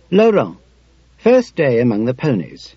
Laurent, first day among the ponies.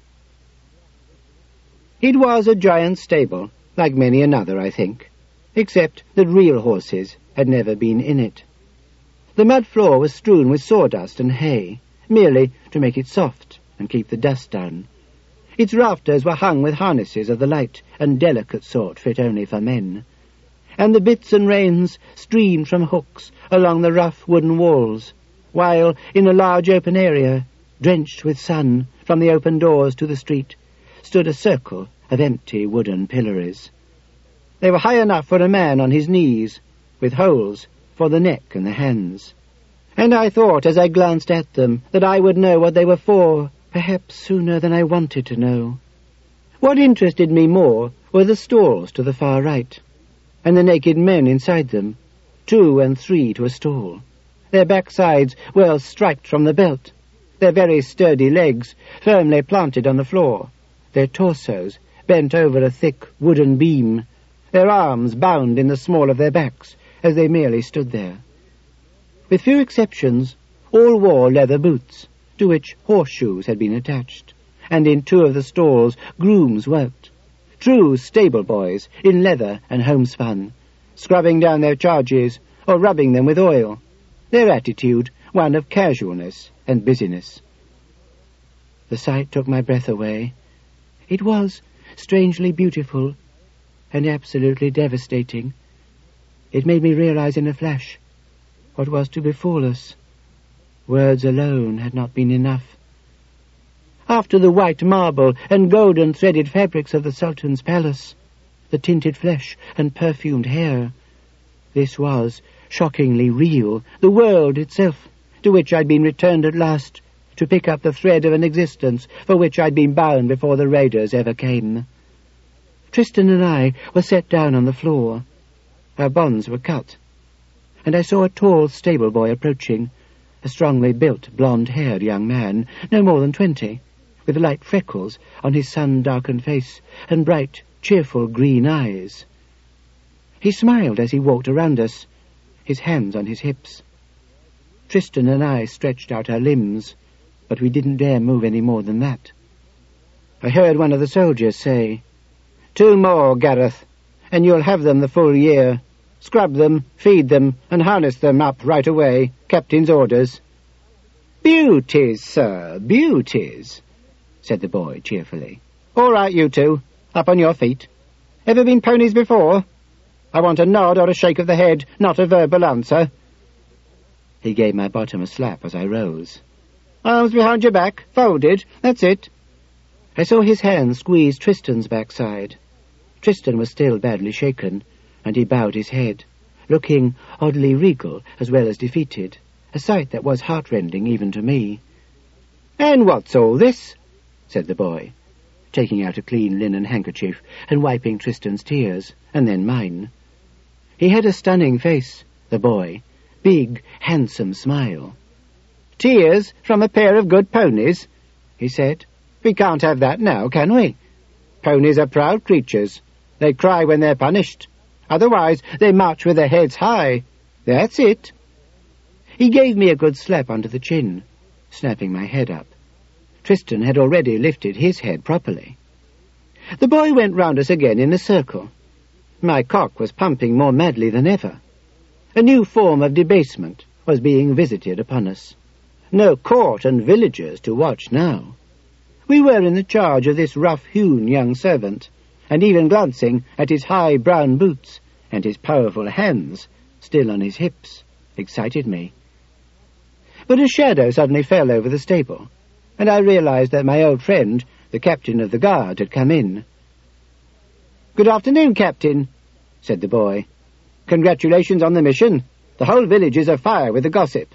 It was a giant stable, like many another, I think, except that real horses had never been in it. The mud floor was strewn with sawdust and hay, merely to make it soft and keep the dust down. Its rafters were hung with harnesses of the light and delicate sort fit only for men, and the bits and reins streamed from hooks along the rough wooden walls, while in a large open area, drenched with sun from the open doors to the street, stood a circle of empty wooden pillories. They were high enough for a man on his knees, with holes for the neck and the hands. And I thought as I glanced at them that I would know what they were for, perhaps sooner than I wanted to know. What interested me more were the stalls to the far right, and the naked men inside them, 2 and 3 to a stall, their backsides well striped from the belt, their very sturdy legs firmly planted on the floor, their torsos bent over a thick wooden beam, their arms bound in the small of their backs as they merely stood there. With few exceptions, all wore leather boots, to which horseshoes had been attached, and in 2 of the stalls grooms worked, true stable boys in leather and homespun, scrubbing down their charges or rubbing them with oil, their attitude one of casualness and busyness. The sight took my breath away. It was strangely beautiful and absolutely devastating. It made me realize in a flash what was to befall us. Words alone had not been enough. After the white marble and golden threaded fabrics of the Sultan's palace, the tinted flesh and perfumed hair, this was shockingly real, the world itself, to which I'd been returned at last, to pick up the thread of an existence for which I'd been bound before the raiders ever came. Tristan and I were set down on the floor. Our bonds were cut, and I saw a tall stable boy approaching, a strongly built, blonde-haired young man, no more than 20, with light freckles on his sun-darkened face and bright, cheerful green eyes. He smiled as he walked around us, his hands on his hips. Tristan and I stretched out our limbs, but we didn't dare move any more than that. I heard one of the soldiers say, "2 more, Gareth, and you'll have them the full year. Scrub them, feed them, and harness them up right away. Captain's orders." "Beauties, sir, beauties," said the boy cheerfully. "All right, you 2. Up on your feet. Ever been ponies before? I want a nod or a shake of the head, not a verbal answer." He gave my bottom a slap as I rose. "Arms behind your back, folded, that's it." I saw his hand squeeze Tristan's backside. Tristan was still badly shaken, and he bowed his head, looking oddly regal as well as defeated, a sight that was heartrending even to me. "And what's all this?" said the boy, taking out a clean linen handkerchief and wiping Tristan's tears, and then mine. He had a stunning face, the boy, big, handsome smile. "Tears from a pair of good ponies," he said. "We can't have that now, can we? Ponies are proud creatures. They cry when they're punished. Otherwise they march with their heads high. That's it." He gave me a good slap under the chin, snapping my head up. Tristan had already lifted his head properly. The boy went round us again in a circle. My cock was pumping more madly than ever. A new form of debasement was being visited upon us. No court and villagers to watch now. We were in the charge of this rough-hewn young servant, and even glancing at his high brown boots and his powerful hands, still on his hips, excited me. But a shadow suddenly fell over the stable, and I realized that my old friend, the captain of the guard, had come in. "Good afternoon, Captain," said the boy. "Congratulations on the mission. The whole village is afire with the gossip."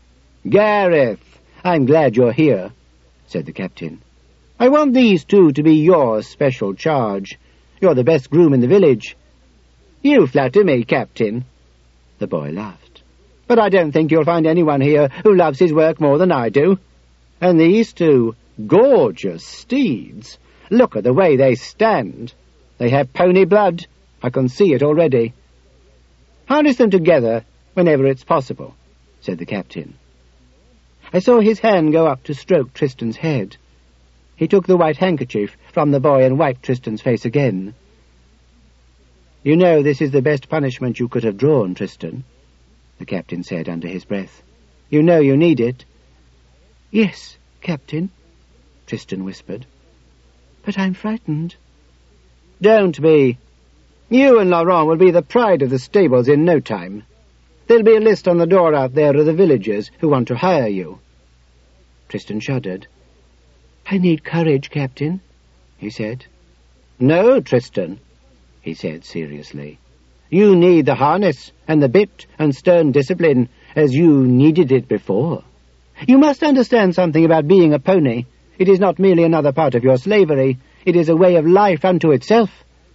"Gareth, I'm glad you're here," said the captain. "I want these 2 to be your special charge. You're the best groom in the village." "You flatter me, Captain." The boy laughed. "But I don't think you'll find anyone here who loves his work more than I do. And these 2 gorgeous steeds. Look at the way they stand. They have pony blood. I can see it already." "Harness them together whenever it's possible," said the captain. I saw his hand go up to stroke Tristan's head. He took the white handkerchief from the boy and wiped Tristan's face again. "You know this is the best punishment you could have drawn, Tristan," the captain said under his breath. "You know you need it." "Yes, Captain," Tristan whispered. "But I'm frightened." "Don't be. You and Laurent will be the pride of the stables in no time. There'll be a list on the door out there of the villagers who want to hire you." Tristan shuddered. "I need courage, Captain," he said. "No, Tristan," he said seriously. "You need the harness and the bit and stern discipline as you needed it before. You must understand something about being a pony. It is not merely another part of your slavery. It is a way of life unto itself."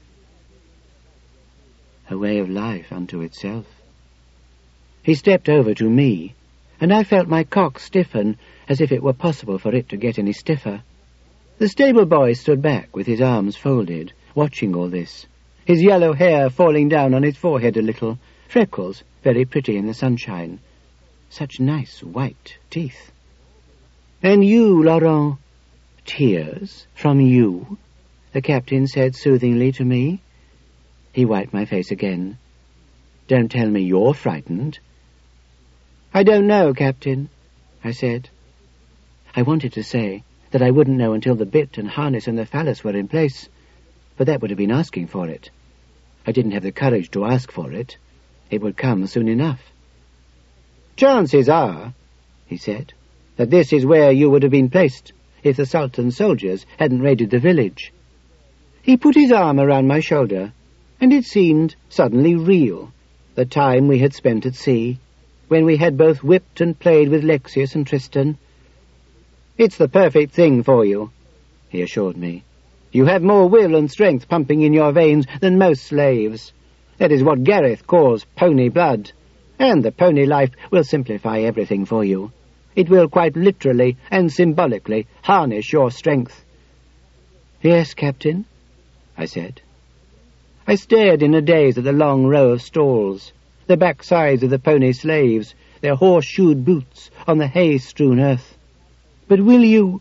A way of life unto itself. He stepped over to me, and I felt my cock stiffen as if it were possible for it to get any stiffer. The stable boy stood back with his arms folded, watching all this, his yellow hair falling down on his forehead a little, freckles very pretty in the sunshine. Such nice white teeth. "And you, Laurent?" "Tears from you?" the captain said soothingly to me. He wiped my face again. "Don't tell me you're frightened." "I don't know, Captain," I said. I wanted to say that I wouldn't know until the bit and harness and the phallus were in place, but that would have been asking for it. I didn't have the courage to ask for it. It would come soon enough. "Chances are," he said, "that this is where you would have been placed if the Sultan's soldiers hadn't raided the village." He put his arm around my shoulder, and it seemed suddenly real, the time we had spent at sea, when we had both whipped and played with Lexius and Tristan. "It's the perfect thing for you," he assured me. "You have more will and strength pumping in your veins than most slaves. That is what Gareth calls pony blood, and the pony life will simplify everything for you. It will quite literally and symbolically harness your strength." "Yes, Captain," I said. I stared in a daze at the long row of stalls, the backsides of the pony slaves, their horseshoed boots on the hay-strewn earth. "But will you...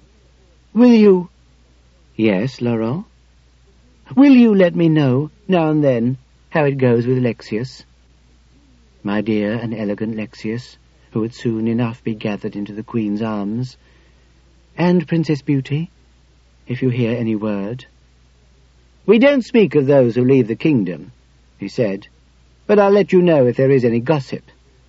"Yes, Laurent?" "Will you let me know, now and then, how it goes with Lexius? My dear and elegant Lexius, who would soon enough be gathered into the Queen's arms. And Princess Beauty, if you hear any word." "We don't speak of those who leave the kingdom," he said, "but I'll let you know if there is any gossip."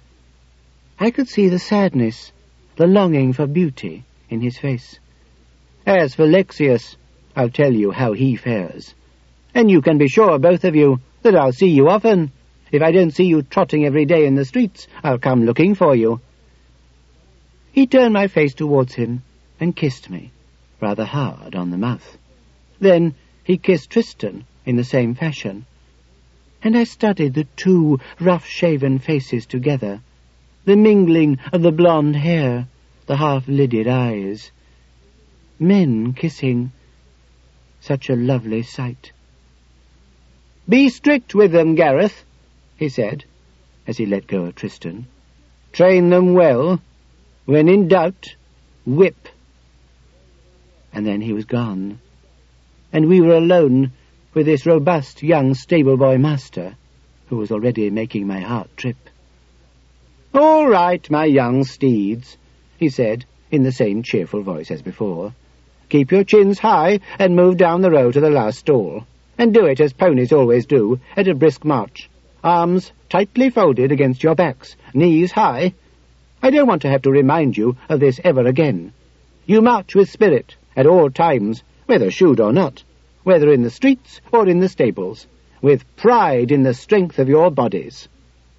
I could see the sadness, the longing for beauty in his face. "As for Lexius, I'll tell you how he fares. And you can be sure, both of you, that I'll see you often. If I don't see you trotting every day in the streets, I'll come looking for you." He turned my face towards him and kissed me, rather hard on the mouth. Then he kissed Tristan in the same fashion, and I studied the two rough-shaven faces together, the mingling of the blonde hair, the half-lidded eyes. Men kissing, such a lovely sight. "Be strict with them, Gareth," he said, as he let go of Tristan. "Train them well. When in doubt, whip." And then he was gone, and we were alone with this robust young stable-boy master, who was already making my heart trip. "All right, my young steeds," he said, in the same cheerful voice as before. "Keep your chins high and move down the row to the last stall, and do it as ponies always do, at a brisk march. Arms tightly folded against your backs, knees high. I don't want to have to remind you of this ever again. You march with spirit at all times, whether shoed or not, whether in the streets or in the stables, with pride in the strength of your bodies."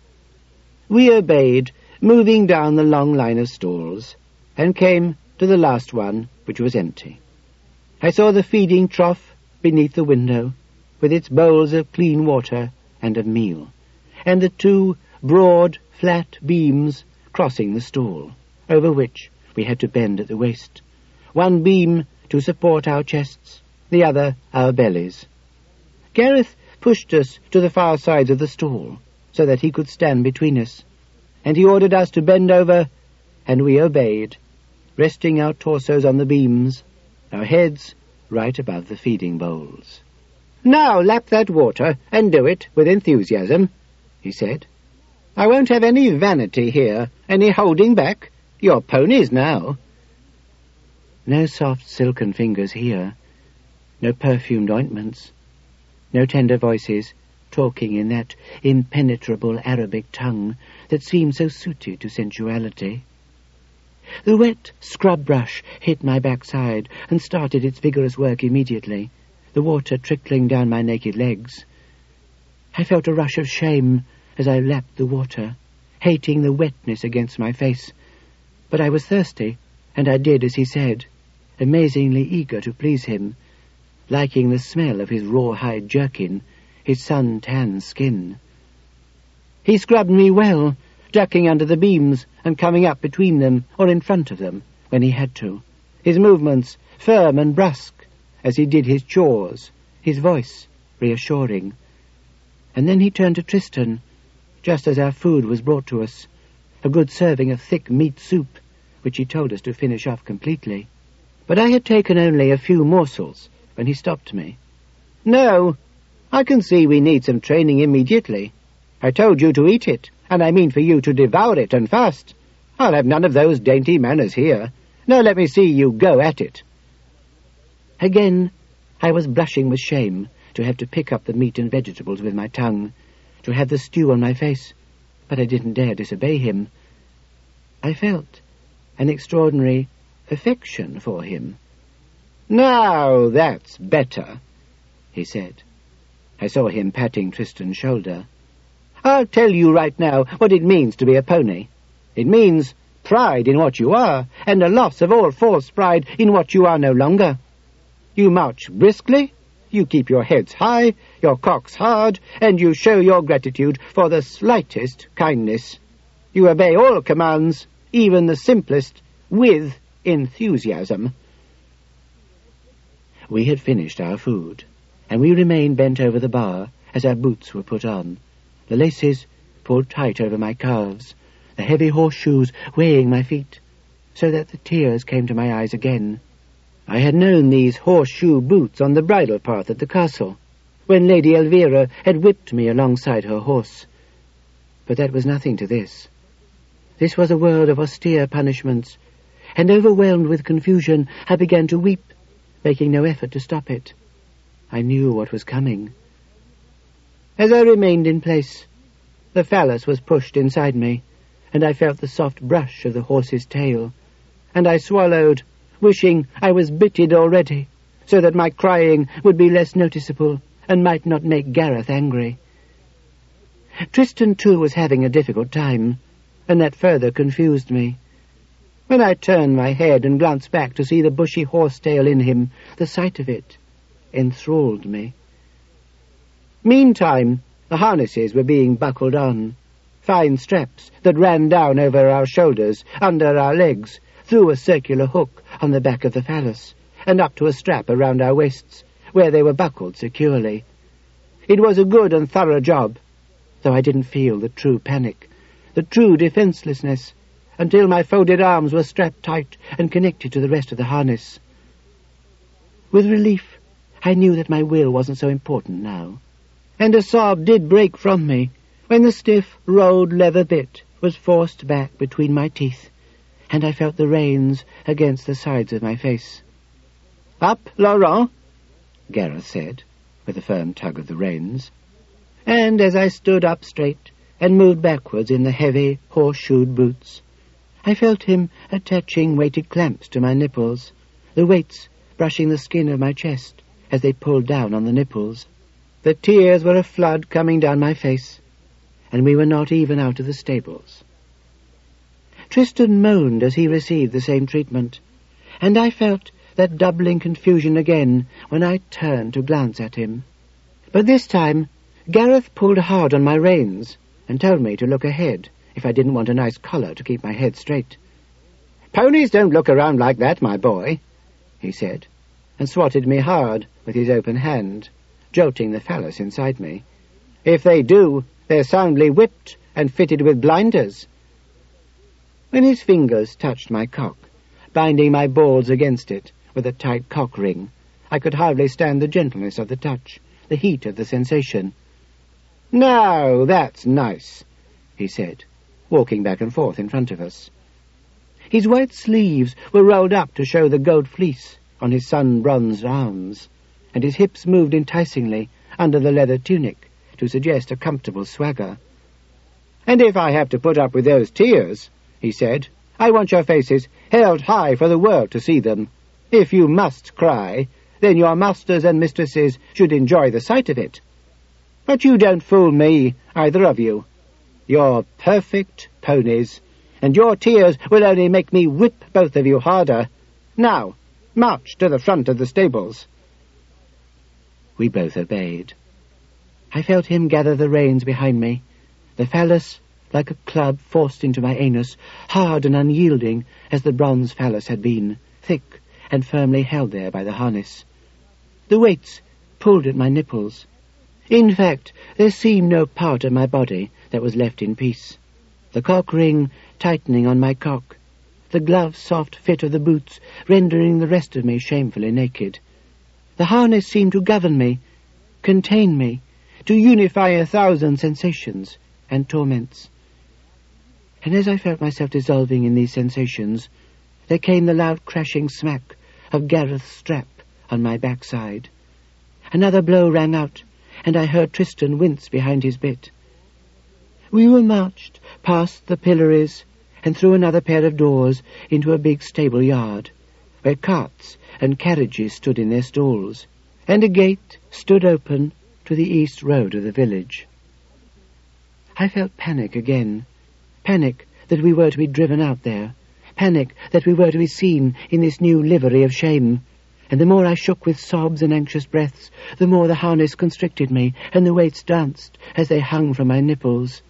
We obeyed, moving down the long line of stalls, and came to the last one, which was empty. I saw the feeding trough beneath the window, with its bowls of clean water and of meal, and the two broad, flat beams crossing the stall, over which we had to bend at the waist, one beam to support our chests, the other our bellies. Gareth pushed us to the far sides of the stall, so that he could stand between us, and he ordered us to bend over, and we obeyed, resting our torsos on the beams, our heads right above the feeding bowls. "Now lap that water, and do it with enthusiasm," he said. "I won't have any vanity here, any holding back. You're ponies now." No soft silken fingers here, no perfumed ointments, no tender voices talking in that impenetrable Arabic tongue that seemed so suited to sensuality. The wet scrub brush hit my backside and started its vigorous work immediately, the water trickling down my naked legs. I felt a rush of shame as I lapped the water, hating the wetness against my face. But I was thirsty, and I did as he said, amazingly eager to please him, liking the smell of his rawhide jerkin, his sun-tanned skin. He scrubbed me well, ducking under the beams and coming up between them or in front of them when he had to, his movements firm and brusque as he did his chores, his voice reassuring. And then he turned to Tristan, just as our food was brought to us, a good serving of thick meat soup, which he told us to finish off completely. But I had taken only a few morsels when he stopped me. "No, I can see we need some training immediately. I told you to eat it, and I mean for you to devour it and fast. I'll have none of those dainty manners here. Now let me see you go at it." Again, I was blushing with shame to have to pick up the meat and vegetables with my tongue, to have the stew on my face, but I didn't dare disobey him. I felt an extraordinary affection for him. "Now that's better," he said. I saw him patting Tristan's shoulder. "I'll tell you right now what it means to be a pony. It means pride in what you are, and a loss of all false pride in what you are no longer. You march briskly, you keep your heads high, your cocks hard, and you show your gratitude for the slightest kindness. You obey all commands, even the simplest, with enthusiasm." We had finished our food, and we remained bent over the bar as our boots were put on, the laces pulled tight over my calves, the heavy horseshoes weighing my feet, so that the tears came to my eyes again. I had known these horseshoe boots on the bridle path at the castle, when Lady Elvira had whipped me alongside her horse. But that was nothing to this. This was a world of austere punishments, and overwhelmed with confusion, I began to weep, making no effort to stop it. I knew what was coming. As I remained in place, the phallus was pushed inside me, and I felt the soft brush of the horse's tail, and I swallowed, wishing I was bitted already, so that my crying would be less noticeable and might not make Gareth angry. Tristan, too, was having a difficult time, and that further confused me. When I turned my head and glanced back to see the bushy horse-tail in him, the sight of it enthralled me. Meantime, the harnesses were being buckled on, fine straps that ran down over our shoulders, under our legs, through a circular hook on the back of the phallus, and up to a strap around our waists, where they were buckled securely. It was a good and thorough job, though I didn't feel the true panic, the true defenselessness, until my folded arms were strapped tight and connected to the rest of the harness. With relief, I knew that my will wasn't so important now, and a sob did break from me when the stiff, rolled leather bit was forced back between my teeth, and I felt the reins against the sides of my face. "Up, Laurent," Gareth said, with a firm tug of the reins. And as I stood up straight and moved backwards in the heavy, horseshoed boots, I felt him attaching weighted clamps to my nipples, the weights brushing the skin of my chest as they pulled down on the nipples. The tears were a flood coming down my face, and we were not even out of the stables. Tristan moaned as he received the same treatment, and I felt that doubling confusion again when I turned to glance at him. But this time, Gareth pulled hard on my reins and told me to look ahead if I didn't want a nice collar to keep my head straight. "Ponies don't look around like that, my boy," he said, and swatted me hard with his open hand, jolting the phallus inside me. "If they do, they're soundly whipped and fitted with blinders." When his fingers touched my cock, binding my balls against it with a tight cock ring. I could hardly stand the gentleness of the touch, the heat of the sensation. "Now, that's nice," he said, walking back and forth in front of us. His white sleeves were rolled up to show the gold fleece on his sun-bronzed arms, and his hips moved enticingly under the leather tunic to suggest a comfortable swagger. "And if I have to put up with those tears," he said, "I want your faces held high for the world to see them. If you must cry, then your masters and mistresses should enjoy the sight of it. But you don't fool me, either of you. You're perfect ponies, and your tears will only make me whip both of you harder. Now, march to the front of the stables." We both obeyed. I felt him gather the reins behind me, the phallus like a club forced into my anus, hard and unyielding as the bronze phallus had been, thick and firmly held there by the harness. The weights pulled at my nipples. In fact, there seemed no part of my body that was left in peace. The cock ring tightening on my cock, the glove-soft fit of the boots rendering the rest of me shamefully naked. The harness seemed to govern me, contain me, to unify 1,000 sensations and torments. And as I felt myself dissolving in these sensations, there came the loud crashing smack of Gareth's strap on my backside. Another blow rang out, and I heard Tristan wince behind his bit. We were marched past the pillories and through another pair of doors into a big stable yard, where carts and carriages stood in their stalls, and a gate stood open to the east road of the village. I felt panic again. Panic that we were to be driven out there. Panic that we were to be seen in this new livery of shame. And the more I shook with sobs and anxious breaths, the more the harness constricted me, and the weights danced as they hung from my nipples.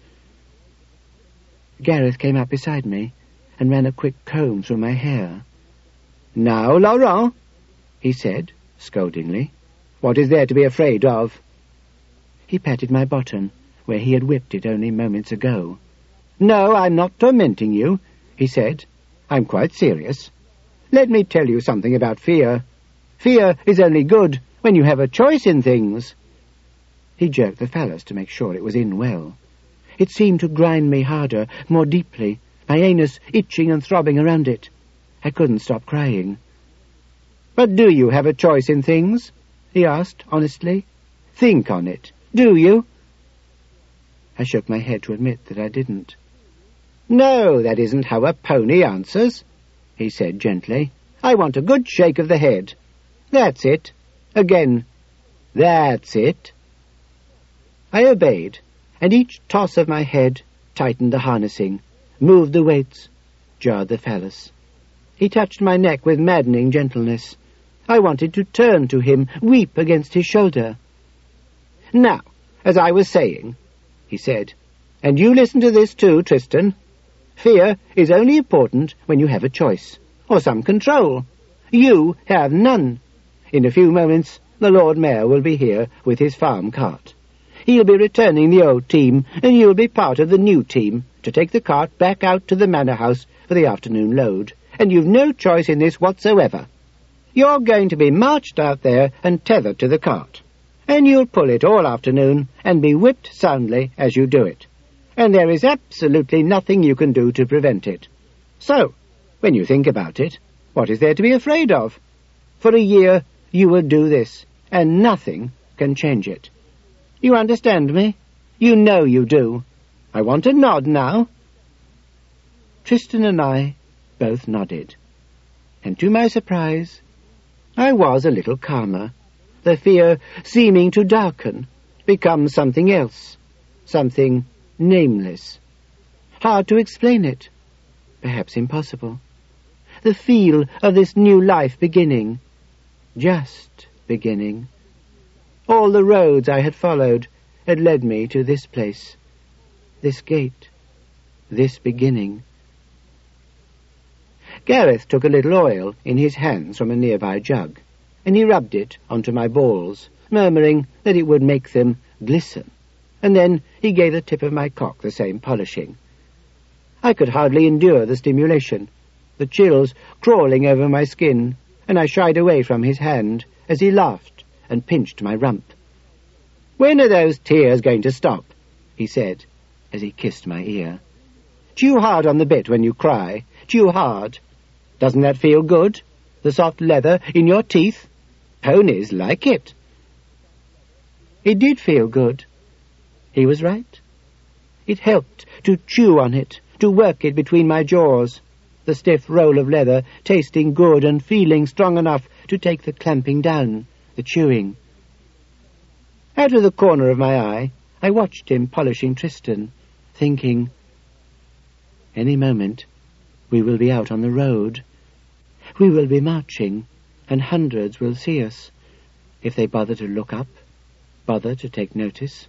Gareth came up beside me and ran a quick comb through my hair. "Now, Laurent," he said, scoldingly, "what is there to be afraid of?" He patted my bottom, where he had whipped it only moments ago. "No, I'm not tormenting you," he said. "I'm quite serious. Let me tell you something about fear. Fear is only good when you have a choice in things." He jerked the phallus to make sure it was in well. It seemed to grind me harder, more deeply, my anus itching and throbbing around it. I couldn't stop crying. "But do you have a choice in things?" he asked, honestly. "Think on it. Do you?" I shook my head to admit that I didn't. "No, that isn't how a pony answers," he said gently. "I want a good shake of the head. That's it. Again. That's it." I obeyed, and each toss of my head tightened the harnessing, moved the weights, jarred the phallus. He touched my neck with maddening gentleness. I wanted to turn to him, weep against his shoulder. "Now, as I was saying," he said, "and you listen to this too, Tristan, fear is only important when you have a choice, or some control. You have none. In a few moments the Lord Mayor will be here with his farm cart. He'll be returning the old team, and you'll be part of the new team, to take the cart back out to the manor house for the afternoon load, and you've no choice in this whatsoever. You're going to be marched out there and tethered to the cart, and you'll pull it all afternoon and be whipped soundly as you do it, and there is absolutely nothing you can do to prevent it. So, when you think about it, what is there to be afraid of? For a year you will do this, and nothing can change it. You understand me? You know you do. I want a nod now." Tristan and I both nodded, and to my surprise, I was a little calmer, the fear seeming to darken, become something else, something nameless. Hard to explain it, perhaps impossible. The feel of this new life beginning, just beginning. All the roads I had followed had led me to this place, this gate, this beginning. Gareth took a little oil in his hands from a nearby jug, and he rubbed it onto my balls, murmuring that it would make them glisten, and then he gave the tip of my cock the same polishing. I could hardly endure the stimulation. the chills crawling over my skin, and I shied away from his hand as he laughed and pinched my rump. "When are those tears going to stop?" he said, as he kissed my ear. "Chew hard on the bit when you cry. Chew hard. Doesn't that feel good? The soft leather in your teeth? Ponies like it." It did feel good. He was right. It helped to chew on it, to work it between my jaws, the stiff roll of leather tasting good and feeling strong enough to take the clamping down, the chewing. Out of the corner of my eye, I watched him polishing Tristan, thinking, any moment we will be out on the road. We will be marching, and hundreds will see us, if they bother to look up, bother to take notice.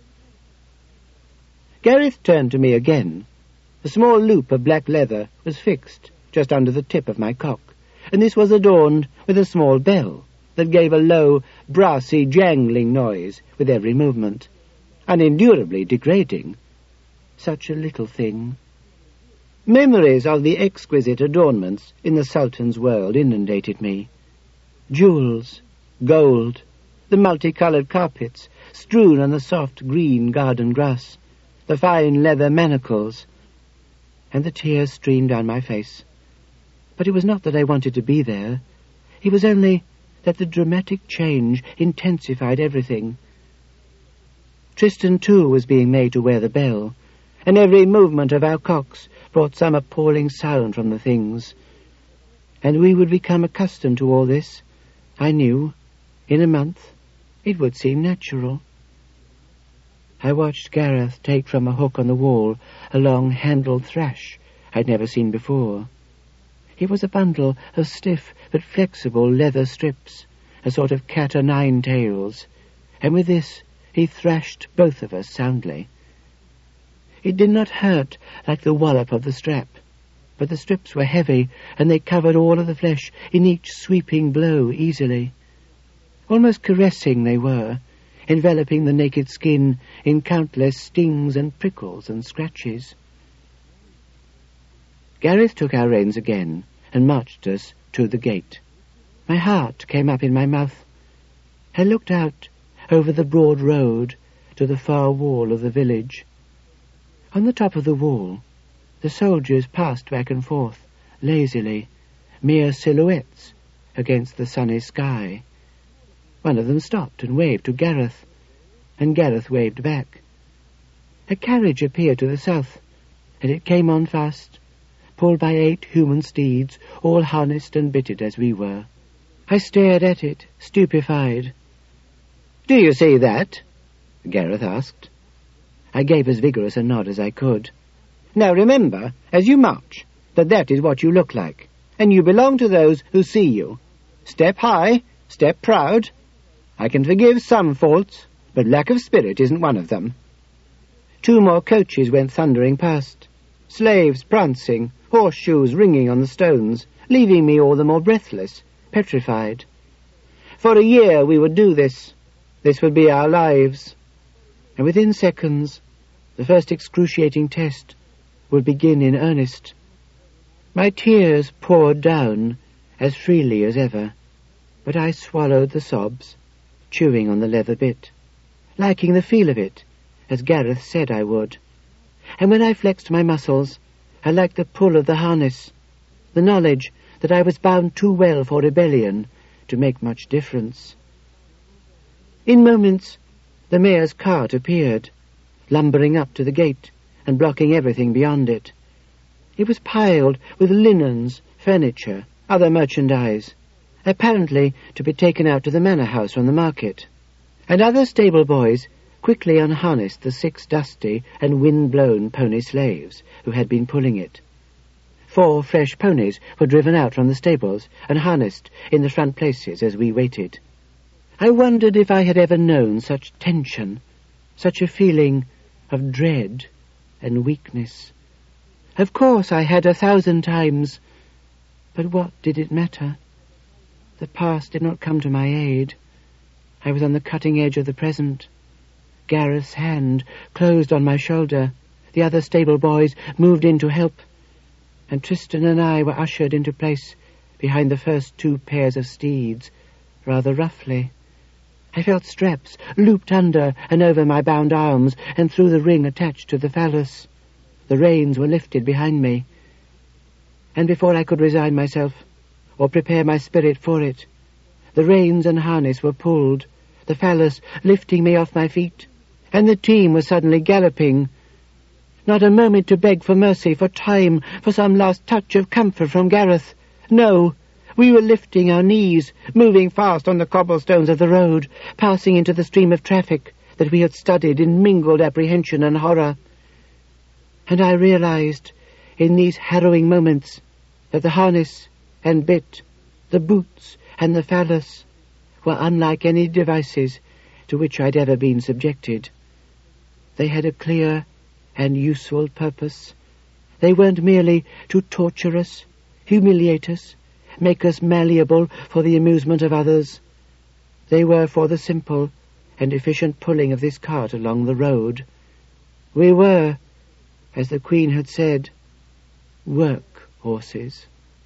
Gareth turned to me again. A small loop of black leather was fixed just under the tip of my cock, and this was adorned with a small bell that gave a low, brassy, jangling noise with every movement, unendurably degrading. Such a little thing. Memories of the exquisite adornments in the Sultan's world inundated me. Jewels, gold, the multicoloured carpets strewn on the soft green garden grass, the fine leather manacles, and the tears streamed down my face. But it was not that I wanted to be there. It was only that the dramatic change intensified everything. Tristan, too, was being made to wear the bell, and every movement of our cocks brought some appalling sound from the things. And we would become accustomed to all this, I knew. In a month, it would seem natural. I watched Gareth take from a hook on the wall a long-handled thrash I'd never seen before. It was a bundle of stiff but flexible leather strips, a sort of cat-o'-nine-tails, and with this he thrashed both of us soundly. It did not hurt like the wallop of the strap, but the strips were heavy, and they covered all of the flesh in each sweeping blow easily. Almost caressing they were, enveloping the naked skin in countless stings and prickles and scratches. Gareth took our reins again and marched us to the gate. My heart came up in my mouth. I looked out over the broad road to the far wall of the village. On the top of the wall, the soldiers passed back and forth, lazily, mere silhouettes against the sunny sky. One of them stopped and waved to Gareth, and Gareth waved back. A carriage appeared to the south, and it came on fast, pulled by 8 human steeds, all harnessed and bitted as we were. I stared at it, stupefied. "Do you see that?" Gareth asked. I gave as vigorous a nod as I could. "Now remember, as you march, that is what you look like, and you belong to those who see you. Step high, step proud. I can forgive some faults, but lack of spirit isn't one of them." 2 more coaches went thundering past, slaves prancing, horseshoes ringing on the stones, leaving me all the more breathless, petrified. For a year we would do this. This would be our lives. And within seconds, the first excruciating test would begin in earnest. My tears poured down as freely as ever, but I swallowed the sobs, chewing on the leather bit, liking the feel of it, as Gareth said I would. And when I flexed my muscles, I liked the pull of the harness, the knowledge that I was bound too well for rebellion to make much difference. In moments, the mayor's cart appeared, lumbering up to the gate and blocking everything beyond it. It was piled with linens, furniture, other merchandise, apparently to be taken out to the manor house from the market, and other stable boys quickly unharnessed the 6 dusty and wind-blown pony slaves who had been pulling it. 4 fresh ponies were driven out from the stables and harnessed in the front places as we waited. I wondered if I had ever known such tension, such a feeling of dread and weakness. Of course I had 1,000 times, but what did it matter? The past did not come to my aid. I was on the cutting edge of the present. Gareth's hand closed on my shoulder. The other stable boys moved in to help. and Tristan and I were ushered into place behind the first 2 pairs of steeds, rather roughly. I felt straps looped under and over my bound arms and through the ring attached to the phallus. The reins were lifted behind me, and before I could resign myself or prepare my spirit for it, the reins and harness were pulled, the phallus lifting me off my feet, and the team was suddenly galloping. Not a moment to beg for mercy, for time, for some last touch of comfort from Gareth. No, we were lifting our knees, moving fast on the cobblestones of the road, passing into the stream of traffic that we had studied in mingled apprehension and horror. And I realized, in these harrowing moments, that the harness and bit, the boots and the phallus, were unlike any devices to which I'd ever been subjected. They had a clear and useful purpose. They weren't merely to torture us, humiliate us, make us malleable for the amusement of others. They were for the simple and efficient pulling of this cart along the road. We were, as the Queen had said, work horses.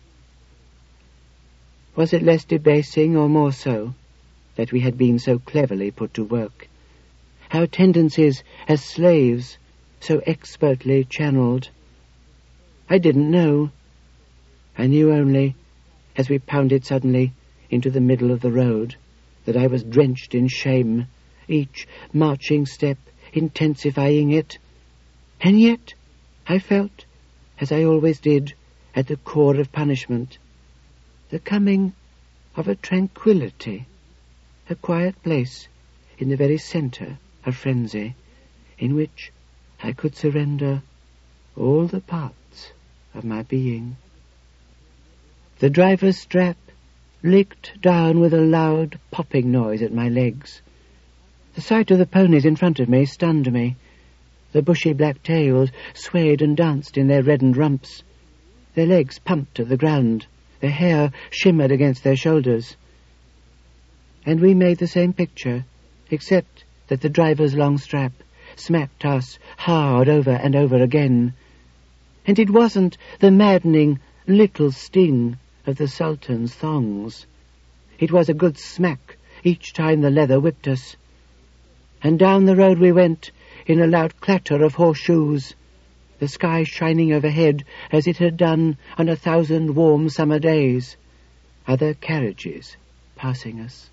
Was it less debasing or more so that we had been so cleverly put to work? Our tendencies as slaves so expertly channeled? I didn't know. I knew only, as we pounded suddenly into the middle of the road, that I was drenched in shame, each marching step intensifying it. And yet I felt, as I always did, at the core of punishment, the coming of a tranquillity, a quiet place in the very centre of frenzy, in which I could surrender all the parts of my being. The driver's strap licked down with a loud popping noise at my legs. The sight of the ponies in front of me stunned me. The bushy black tails swayed and danced in their reddened rumps. Their legs pumped to the ground. Their hair shimmered against their shoulders. And we made the same picture, except that the driver's long strap smacked us hard over and over again. And it wasn't the maddening little sting of the Sultan's thongs. It was a good smack each time the leather whipped us. And down the road we went, in a loud clatter of horseshoes, the sky shining overhead as it had done on 1,000 warm summer days, other carriages passing us.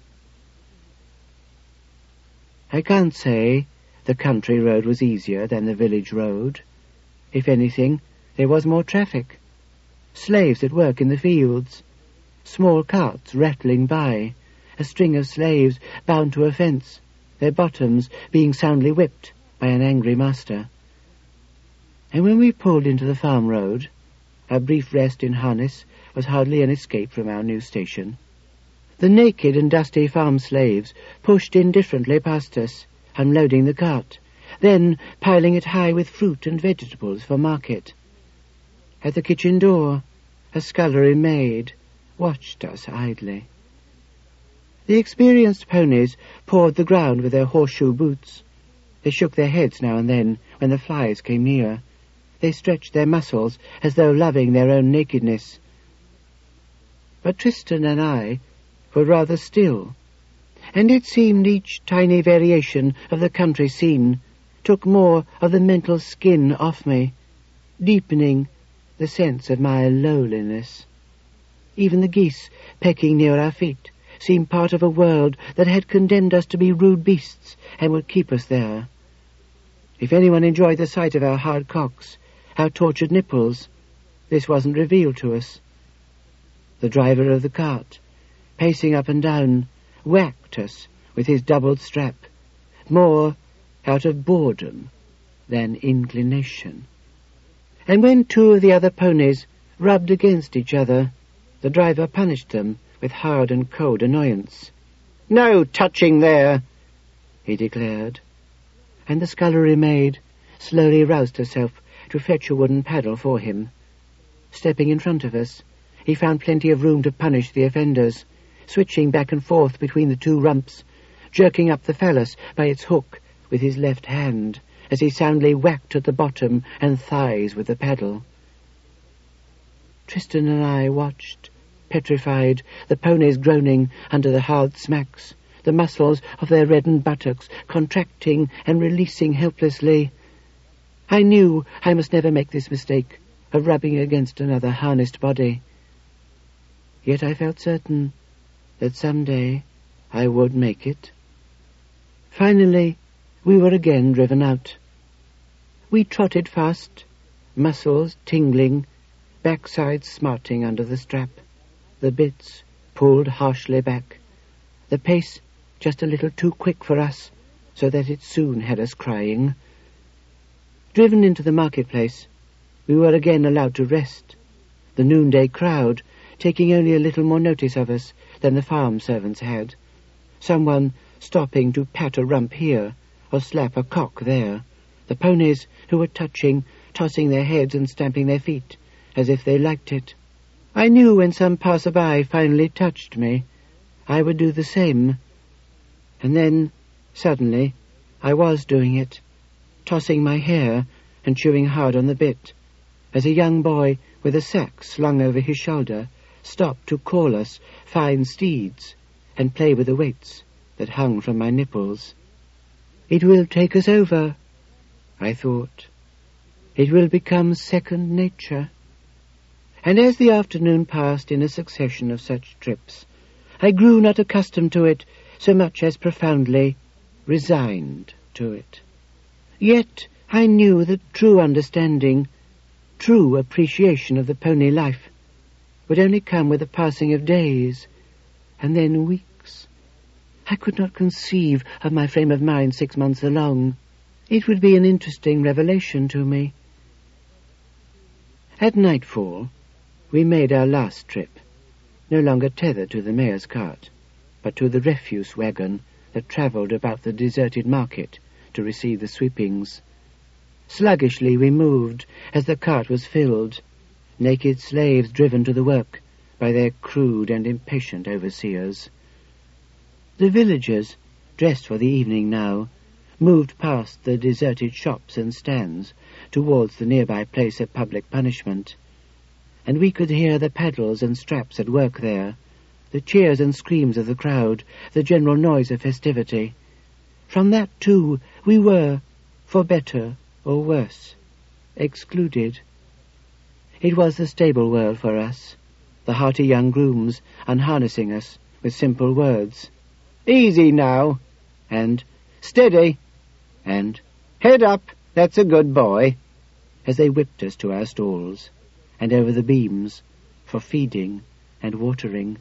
I can't say the country road was easier than the village road. If anything, there was more traffic. Slaves at work in the fields, small carts rattling by, a string of slaves bound to a fence, their bottoms being soundly whipped by an angry master. And when we pulled into the farm road, our brief rest in harness was hardly an escape from our new station. The naked and dusty farm slaves pushed indifferently past us, unloading the cart, then piling it high with fruit and vegetables for market. At the kitchen door, a scullery maid watched us idly. The experienced ponies pawed the ground with their horseshoe boots. They shook their heads now and then when the flies came near. They stretched their muscles as though loving their own nakedness. But Tristan and I were rather still, and it seemed each tiny variation of the country scene took more of the mental skin off me, deepening the sense of my lowliness. Even the geese pecking near our feet seemed part of a world that had condemned us to be rude beasts and would keep us there. If anyone enjoyed the sight of our hard cocks, our tortured nipples, this wasn't revealed to us. The driver of the cart, pacing up and down, whacked us with his doubled strap, more out of boredom than inclination. And when 2 of the other ponies rubbed against each other, the driver punished them with hard and cold annoyance. "No touching there," he declared. And the scullery maid slowly roused herself to fetch a wooden paddle for him. Stepping in front of us, he found plenty of room to punish the offenders, switching back and forth between the 2 rumps, jerking up the phallus by its hook with his left hand, as he soundly whacked at the bottom and thighs with the paddle. Tristan and I watched, petrified, the ponies groaning under the hard smacks, the muscles of their reddened buttocks contracting and releasing helplessly. I knew I must never make this mistake of rubbing against another harnessed body. Yet I felt certain that some day I would make it. Finally, we were again driven out. We trotted fast, muscles tingling, backsides smarting under the strap, the bits pulled harshly back, the pace just a little too quick for us, so that it soon had us crying. Driven into the marketplace, we were again allowed to rest, the noonday crowd taking only a little more notice of us than the farm servants had, someone stopping to pat a rump here or slap a cock there, the ponies who were tossing their heads and stamping their feet, as if they liked it. I knew when some passer-by finally touched me, I would do the same. And then, suddenly, I was doing it, tossing my hair and chewing hard on the bit, as a young boy with a sack slung over his shoulder stopped to call us fine steeds and play with the weights that hung from my nipples. It will take us over, I thought. It will become second nature. And as the afternoon passed in a succession of such trips, I grew not accustomed to it so much as profoundly resigned to it. Yet I knew that true understanding, true appreciation of the pony life, would only come with the passing of days, and then weeks. I could not conceive of my frame of mind 6 months along. It would be an interesting revelation to me. At nightfall, we made our last trip, no longer tethered to the mayor's cart, but to the refuse wagon that travelled about the deserted market to receive the sweepings. Sluggishly we moved as the cart was filled, naked slaves driven to the work by their crude and impatient overseers. The villagers, dressed for the evening now, moved past the deserted shops and stands towards the nearby place of public punishment, and we could hear the paddles and straps at work there, the cheers and screams of the crowd, the general noise of festivity. From that, too, we were, for better or worse, excluded. It was the stable world for us, the hearty young grooms unharnessing us with simple words. "Easy now," and "Steady," and "Head up, that's a good boy," as they whipped us to our stalls, and over the beams, for feeding and watering.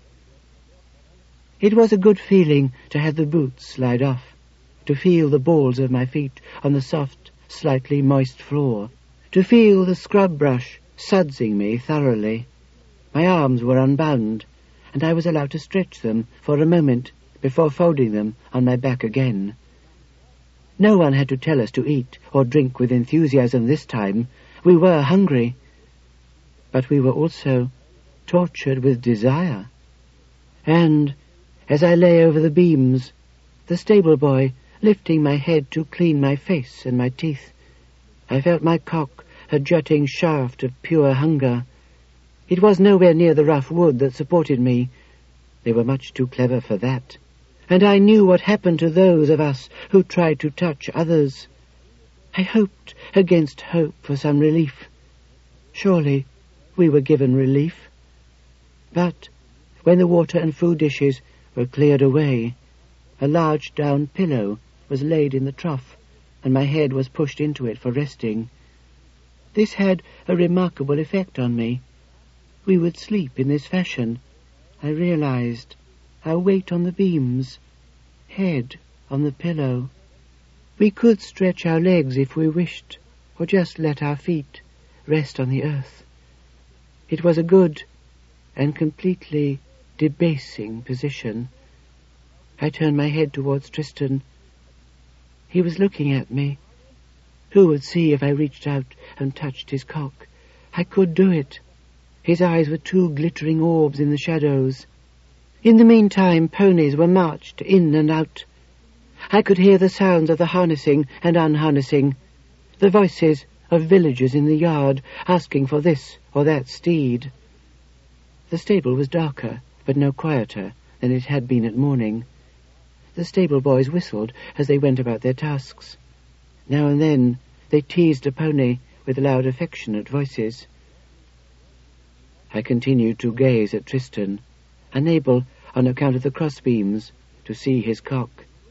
It was a good feeling to have the boots slide off, to feel the balls of my feet on the soft, slightly moist floor, to feel the scrub brush sudsing me thoroughly. My arms were unbound, and I was allowed to stretch them for a moment before folding them on my back again. No one had to tell us to eat or drink with enthusiasm this time. We were hungry, but we were also tortured with desire. And, as I lay over the beams, the stable boy lifting my head to clean my face and my teeth, I felt my cock a jutting shaft of pure hunger. It was nowhere near the rough wood that supported me. They were much too clever for that. And I knew what happened to those of us who tried to touch others. I hoped against hope for some relief. Surely we were given relief. But when the water and food dishes were cleared away, a large down pillow was laid in the trough, and my head was pushed into it for resting. This had a remarkable effect on me. We would sleep in this fashion. I realized our weight on the beams, head on the pillow. We could stretch our legs if we wished, or just let our feet rest on the earth. It was a good and completely debasing position. I turned my head towards Tristan. He was looking at me. Who would see if I reached out and touched his cock? I could do it. His eyes were two glittering orbs in the shadows. In the meantime, ponies were marched in and out. I could hear the sounds of the harnessing and unharnessing, the voices of villagers in the yard asking for this or that steed. The stable was darker, but no quieter than it had been at morning. The stable boys whistled as they went about their tasks. Now and then they teased a pony with loud, affectionate voices. I continued to gaze at Tristan, unable, on account of the crossbeams, to see his cock.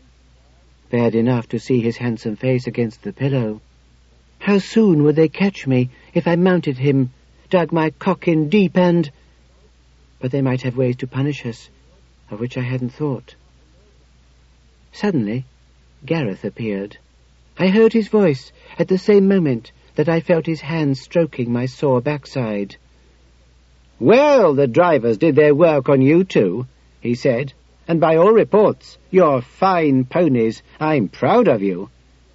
Bad enough to see his handsome face against the pillow. How soon would they catch me if I mounted him, dug my cock in deep and... But they might have ways to punish us, of which I hadn't thought. Suddenly, Gareth appeared. I heard his voice at the same moment that I felt his hand stroking my sore backside. "Well, the drivers did their work on you too," he said, "and by all reports, you're fine ponies. I'm proud of you."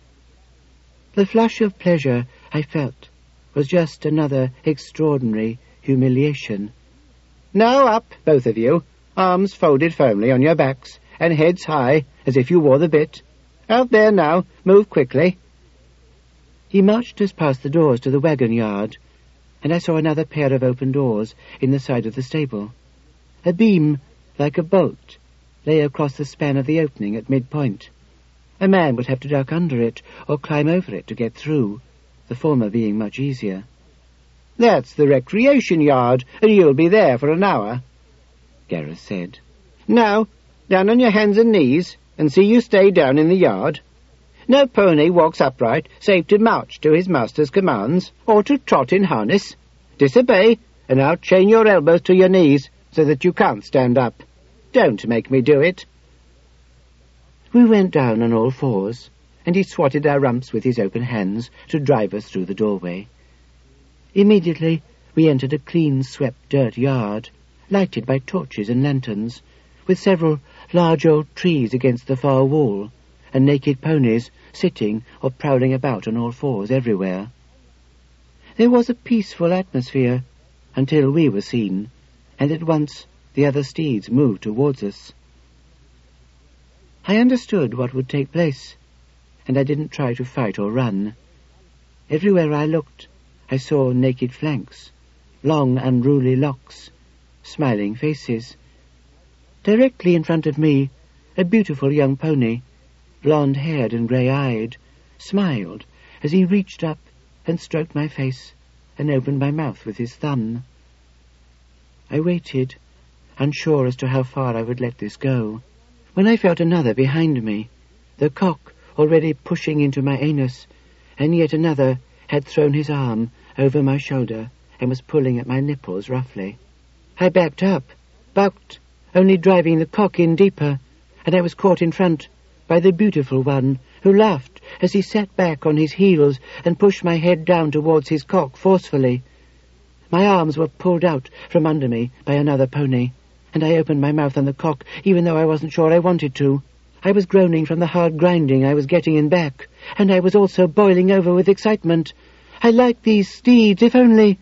The flush of pleasure I felt was just another extraordinary humiliation. "Now up, both of you, arms folded firmly on your backs, and heads high, as if you wore the bit. Out there now, move quickly." He marched us past the doors to the wagon yard, and I saw another pair of open doors in the side of the stable. A beam, like a bolt, lay across the span of the opening at midpoint. A man would have to duck under it or climb over it to get through, the former being much easier. "That's the recreation yard, and you'll be there for an hour," Gareth said. "Now, down on your hands and knees, and see you stay down in the yard. No pony walks upright, save to march to his master's commands, or to trot in harness. Disobey, and I'll chain your elbows to your knees, so that you can't stand up. Don't make me do it." We went down on all fours, and he swatted our rumps with his open hands to drive us through the doorway. Immediately we entered a clean-swept dirt yard, lighted by torches and lanterns, with several large old trees against the far wall, and naked ponies sitting or prowling about on all fours everywhere. There was a peaceful atmosphere until we were seen, and at once the other steeds moved towards us. I understood what would take place, and I didn't try to fight or run. Everywhere I looked, I saw naked flanks, long unruly locks, smiling faces. Directly in front of me, a beautiful young pony, blonde-haired and grey-eyed, smiled as he reached up and stroked my face and opened my mouth with his thumb. I waited, unsure as to how far I would let this go, when I felt another behind me, the cock already pushing into my anus, and yet another had thrown his arm over my shoulder and was pulling at my nipples roughly. I backed up, bucked, only driving the cock in deeper, and I was caught in front by the beautiful one, who laughed as he sat back on his heels and pushed my head down towards his cock forcefully. My arms were pulled out from under me by another pony, and I opened my mouth on the cock, even though I wasn't sure I wanted to. I was groaning from the hard grinding I was getting in back, and I was also boiling over with excitement. I liked these steeds, if only...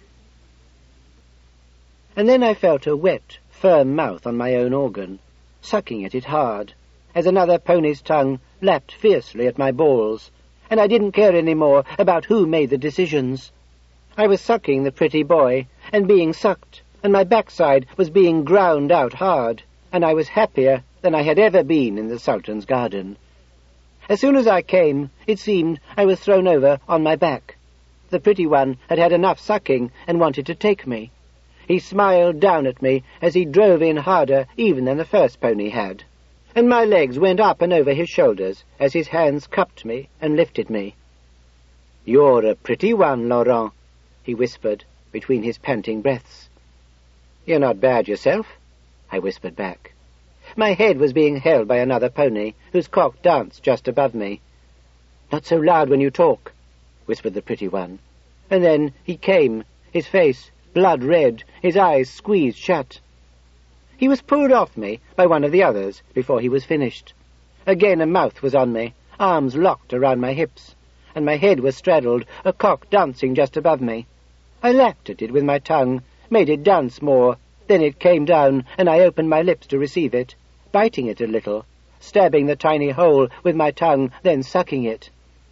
And then I felt a wet, firm mouth on my own organ, sucking at it hard, as another pony's tongue lapped fiercely at my balls, and I didn't care any more about who made the decisions. I was sucking the pretty boy, and being sucked, and my backside was being ground out hard, and I was happier than I had ever been in the Sultan's garden. As soon as I came, it seemed I was thrown over on my back. The pretty one had had enough sucking and wanted to take me. He smiled down at me as he drove in harder even than the first pony had, and my legs went up and over his shoulders as his hands cupped me and lifted me. "You're a pretty one, Laurent," he whispered between his panting breaths. "You're not bad yourself," I whispered back. My head was being held by another pony, whose cock danced just above me. "Not so loud when you talk," whispered the pretty one. And then he came, his face blood-red, his eyes squeezed shut. He was pulled off me by one of the others before he was finished. Again a mouth was on me, arms locked around my hips, and my head was straddled, a cock dancing just above me. I lapped at it with my tongue, made it dance more. Then it came down, and I opened my lips to receive it, biting it a little, stabbing the tiny hole with my tongue, then sucking it.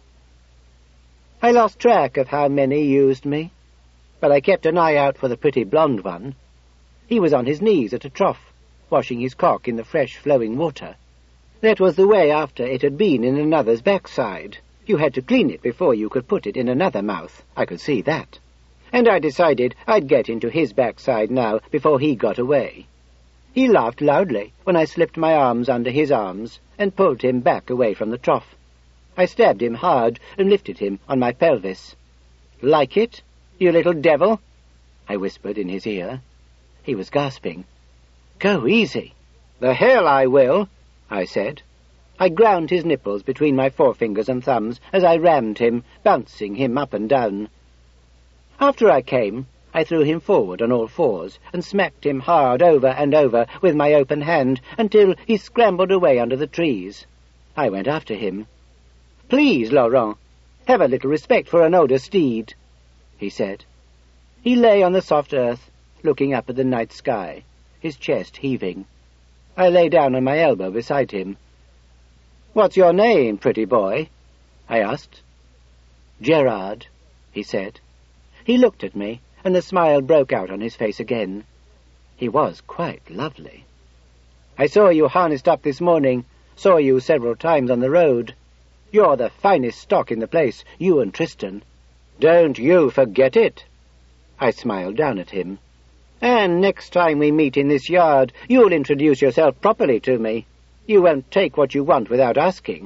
I lost track of how many used me, but I kept an eye out for the pretty blonde one. He was on his knees at a trough, washing his cock in the fresh flowing water. That was the way after it had been in another's backside. You had to clean it before you could put it in another mouth. I could see that. And I decided I'd get into his backside now before he got away. He laughed loudly when I slipped my arms under his arms and pulled him back away from the trough. I stabbed him hard and lifted him on my pelvis. "Like it, you little devil?" I whispered in his ear. He was gasping. "Go easy." "The hell I will," I said. I ground his nipples between my forefingers and thumbs as I rammed him, bouncing him up and down. After I came, I threw him forward on all fours and smacked him hard over and over with my open hand until he scrambled away under the trees. I went after him. "Please, Laurent, have a little respect for an older steed," he said. He lay on the soft earth, looking up at the night sky, his chest heaving. I lay down on my elbow beside him. "What's your name, pretty boy?" I asked. "Gerard," he said. He looked at me, and the smile broke out on his face again. He was quite lovely. "I saw you harnessed up this morning, saw you several times on the road. You're the finest stock in the place, you and Tristan. Don't you forget it." I smiled down at him. "And next time we meet in this yard, you'll introduce yourself properly to me. You won't take what you want without asking."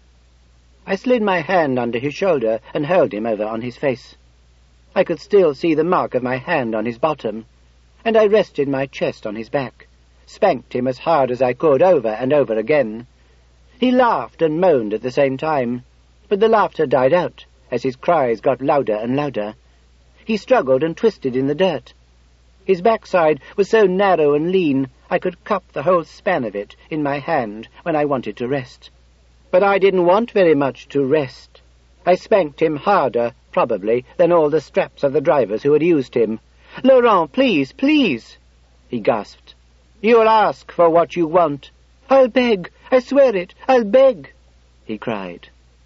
I slid my hand under his shoulder and hurled him over on his face. I could still see the mark of my hand on his bottom, and I rested my chest on his back, spanked him as hard as I could over and over again. He laughed and moaned at the same time, but the laughter died out as his cries got louder and louder. He struggled and twisted in the dirt. His backside was so narrow and lean I could cup the whole span of it in my hand when I wanted to rest. But I didn't want very much to rest. I spanked him harder, probably, than all the straps of the drivers who had used him. "Laurent, please, please," he gasped. "You'll ask for what you want." "I'll beg, I swear it, I'll beg," he cried.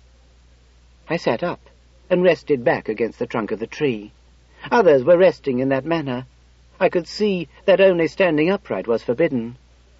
I sat up and rested back against the trunk of the tree. Others were resting in that manner. I could see that only standing upright was forbidden.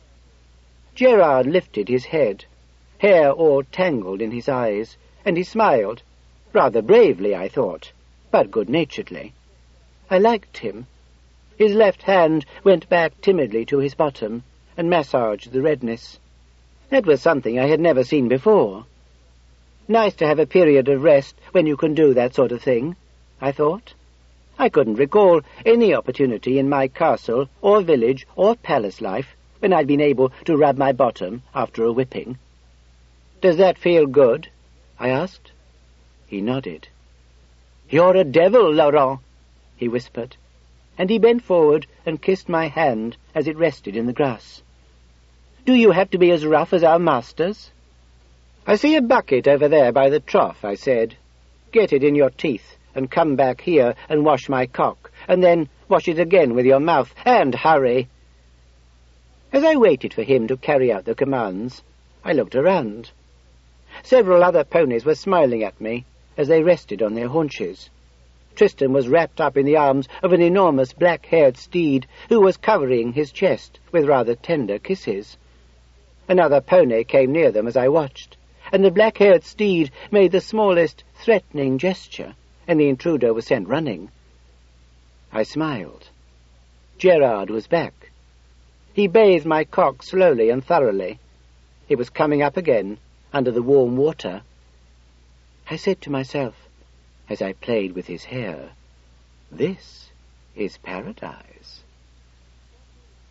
Gerard lifted his head, hair all tangled in his eyes, and he smiled, rather bravely, I thought, but good-naturedly. I liked him. His left hand went back timidly to his bottom and massaged the redness. That was something I had never seen before. Nice to have a period of rest when you can do that sort of thing, I thought. I couldn't recall any opportunity in my castle or village or palace life when I'd been able to rub my bottom after a whipping. "Does that feel good?" I asked. He nodded. "You're a devil, Laurent," he whispered, and he bent forward and kissed my hand as it rested in the grass. "Do you have to be as rough as our masters?" "I see a bucket over there by the trough," I said. "Get it in your teeth and come back here and wash my cock, and then wash it again with your mouth, and hurry." As I waited for him to carry out the commands, I looked around. Several other ponies were smiling at me as they rested on their haunches. Tristan was wrapped up in the arms of an enormous black-haired steed who was covering his chest with rather tender kisses. Another pony came near them as I watched, and the black-haired steed made the smallest threatening gesture, and the intruder was sent running. I smiled. Gerard was back. He bathed my cock slowly and thoroughly. It was coming up again, under the warm water. I said to myself, as I played with his hair, "This is paradise."